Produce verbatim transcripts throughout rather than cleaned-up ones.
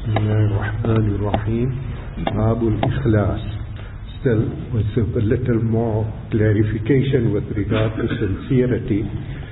Bismillahirrahmanirrahim. Babul Ikhlas. Still, with a little more clarification with regard to sincerity.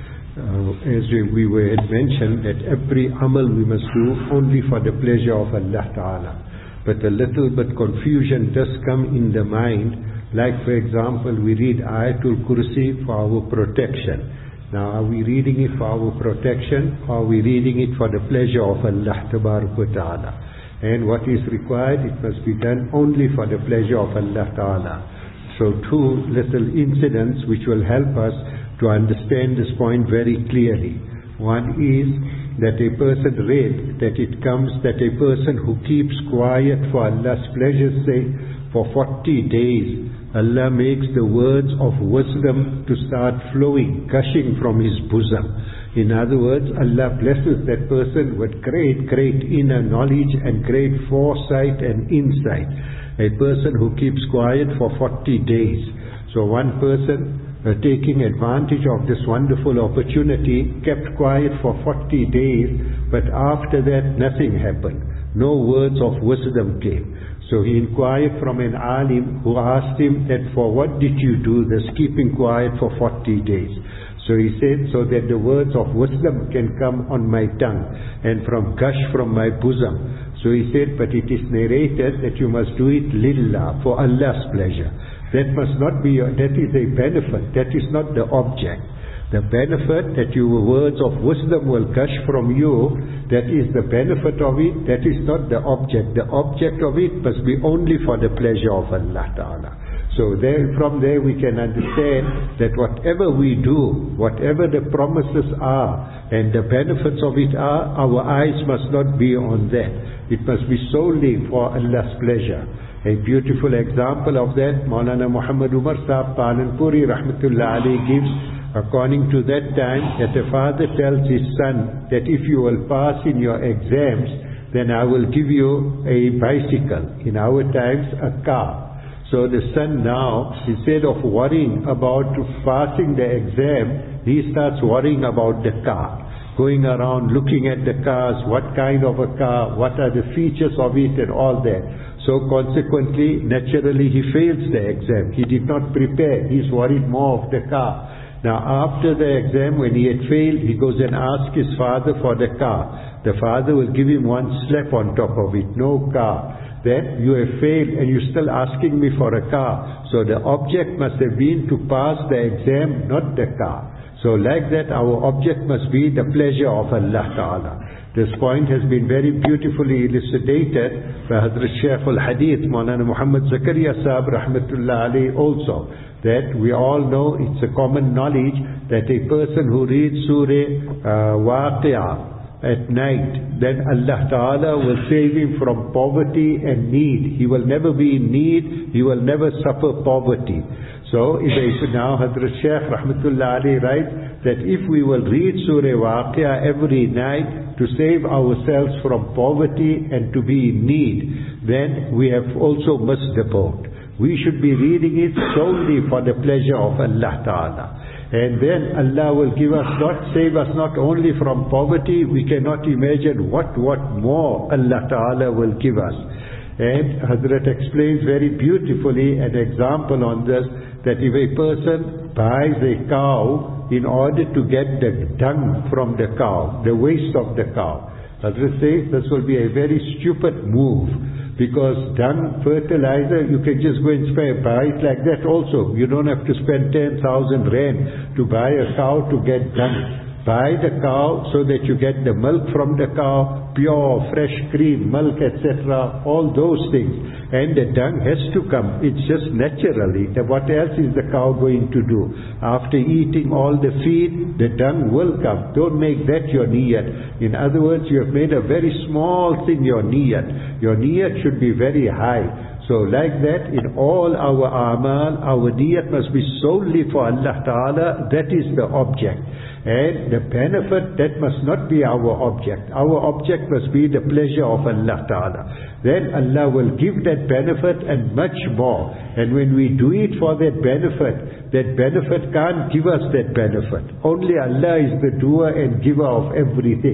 Uh, as we were mentioned, that every amal we must do only for the pleasure of Allah Ta'ala. But a little bit confusion does come in the mind. Like for example, we read Ayatul Kursi for our protection. Now, are we reading it for our protection, or are we reading it for the pleasure of Allah Ta'ala? And what is required, it must be done only for the pleasure of Allah Ta'ala. So two little incidents which will help us to understand this point very clearly. One is that a person read that it comes that a person who keeps quiet for Allah's pleasure's sake for forty days, Allah makes the words of wisdom to start flowing, gushing from his bosom. In other words, Allah blesses that person with great, great inner knowledge and great foresight and insight. A person who keeps quiet for forty days. So one person uh, taking advantage of this wonderful opportunity kept quiet for forty days, but after that nothing happened. No words of wisdom came. So he inquired from an alim who asked him that for what did you do this keeping quiet for forty days? So he said, so that the words of wisdom can come on my tongue and from gush from my bosom. So he said, but it is narrated that you must do it lillah, for Allah's pleasure. That must not be, your, that is a benefit, that is not the object. The benefit that your words of wisdom will gush from you, that is the benefit of it, that is not the object. The object of it must be only for the pleasure of Allah Ta'ala. So there, from there we can understand that whatever we do, whatever the promises are and the benefits of it are, our eyes must not be on that. It must be solely for Allah's pleasure. A beautiful example of that, Maulana Muhammad Umar Sahib Palanpuri Rahmatullah Ali gives. According to that time, that a father tells his son that if you will pass in your exams, then I will give you a bicycle. In our times, a car. So the son now, instead of worrying about passing the exam, he starts worrying about the car. Going around looking at the cars, what kind of a car, what are the features of it and all that. So consequently, naturally he fails the exam. He did not prepare. He's worried more of the car. Now after the exam, when he had failed, he goes and asks his father for the car. The father will give him one slap on top of it, no car. Then you have failed and you're still asking me for a car. So the object must have been to pass the exam, not the car. So like that, our object must be the pleasure of Allah Ta'ala. This point has been very beautifully elucidated by Hazrat Shaykh al-Hadith, Maulana Muhammad Zakaria Sahib Rahmatullah Ali also. That we all know, it's a common knowledge that a person who reads Surah uh, Waqi'ah at night, then Allah Ta'ala will save him from poverty and need. He will never be in need, he will never suffer poverty. So, if I, now Hazrat Shaykh Rahmatullah Ali writes that if we will read Surah Waqi'ah every night to save ourselves from poverty and to be in need, then we have also missed the boat. We should be reading it solely for the pleasure of Allah Ta'ala. And then Allah will give us, not save us not only from poverty, we cannot imagine what, what more Allah Ta'ala will give us. And Hazrat explains very beautifully an example on this, that if a person buys a cow in order to get the dung from the cow, the waste of the cow, Hazrat says this will be a very stupid move. Because dung, fertilizer, you can just go and spare, buy it like that also. You don't have to spend ten thousand rand to buy a cow to get dung. Buy the cow so that you get the milk from the cow, pure, fresh cream, milk, et cetera, all those things. And the dung has to come. It's just naturally. What else is the cow going to do? After eating all the feed, the dung will come. Don't make that your niyat. In other words, you have made a very small thing your niyat. Your niyat should be very high. So like that, in all our amal, our niyat must be solely for Allah Ta'ala. That is the object. And the benefit, that must not be our object. Our object must be the pleasure of Allah Ta'ala. Then Allah will give that benefit and much more. And when we do it for that benefit, that benefit can't give us that benefit. Only Allah is the doer and giver of everything.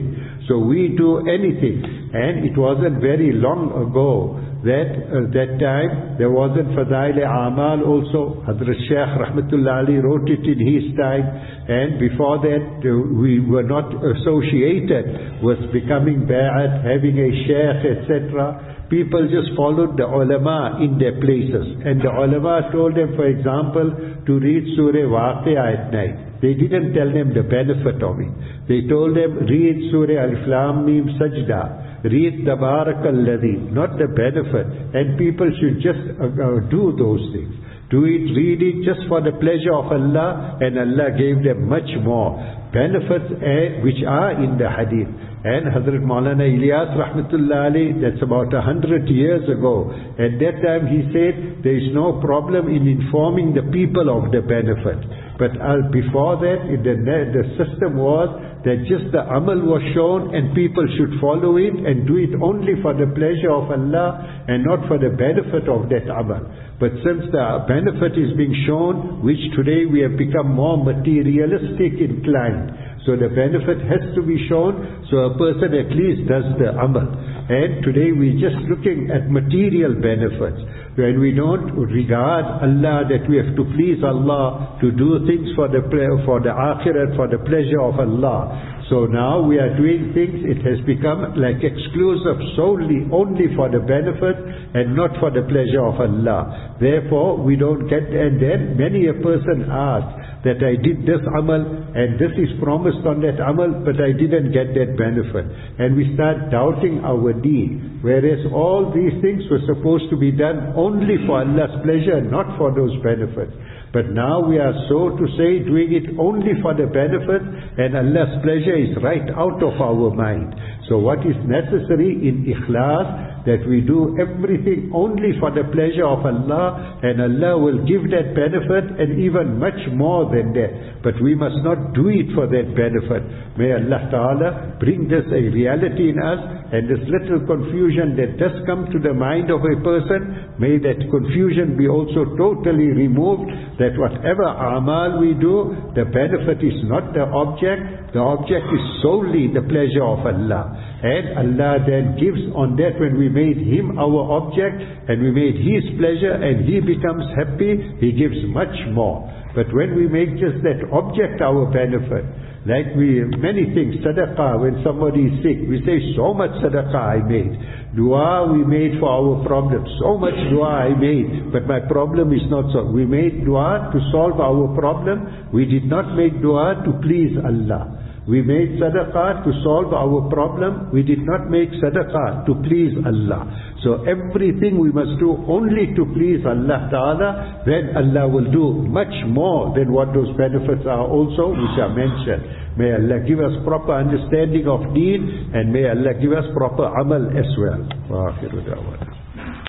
So we do anything. And it wasn't very long ago that uh, that time there wasn't Fadail Amal also. Hazrat Shaykh Rahmatullah Ali wrote it in his time, and before that uh, we were not associated with becoming Ba'at, having a Shaykh, et cetera. People just followed the ulama in their places, and the ulama told them, for example, to read Surah Waqi'ah at night. They didn't tell them the benefit of it. They told them, read Surah Alif Lam Mim Sajda, read Tabarakalladhi, not the benefit. And people should just uh, uh, do those things. Do it, read it just for the pleasure of Allah, and Allah gave them much more benefits uh, which are in the hadith. And Hazrat Maulana Ilyas Rahmatullah Ali, that's about a hundred years ago, at that time he said there is no problem in informing the people of the benefit. But uh, before that, the, the system was that just the amal was shown and people should follow it and do it only for the pleasure of Allah and not for the benefit of that amal. But since the benefit is being shown, which today we have become more materialistic inclined, so the benefit has to be shown, so a person at least does the amal. And today we're just looking at material benefits. When we don't regard Allah, that we have to please Allah, to do things for the for the akhirat, for the pleasure of Allah. So now we are doing things, it has become like exclusive solely only for the benefit and not for the pleasure of Allah. Therefore we don't get, and then many a person asks that I did this amal and this is promised on that amal, but I didn't get that benefit. And we start doubting our deed. Whereas all these things were supposed to be done only for Allah's pleasure, not for those benefits. But now we are, so to say, doing it only for the benefit, and Allah's pleasure is right out of our mind. So what is necessary in ikhlas, that we do everything only for the pleasure of Allah, and Allah will give that benefit and even much more than that. But we must not do it for that benefit. May Allah Ta'ala bring this a reality in us, and this little confusion that does come to the mind of a person, may that confusion be also totally removed, that whatever amal we do, the benefit is not the object, the object is solely the pleasure of Allah. And Allah then gives on that, when we made Him our object and we made His pleasure and He becomes happy, He gives much more. But when we make just that object our benefit, like we, many things, sadaqah, when somebody is sick, we say, so much sadaqah I made. Dua we made for our problem, so much dua I made, but my problem is not solved. We made dua to solve our problem, we did not make dua to please Allah. We made sadaqah to solve our problem, we did not make sadaqah to please Allah. So everything we must do only to please Allah Ta'ala, then Allah will do much more than what those benefits are also, which are mentioned. May Allah give us proper understanding of deen, and may Allah give us proper amal as well. Wa akhiru da'wana.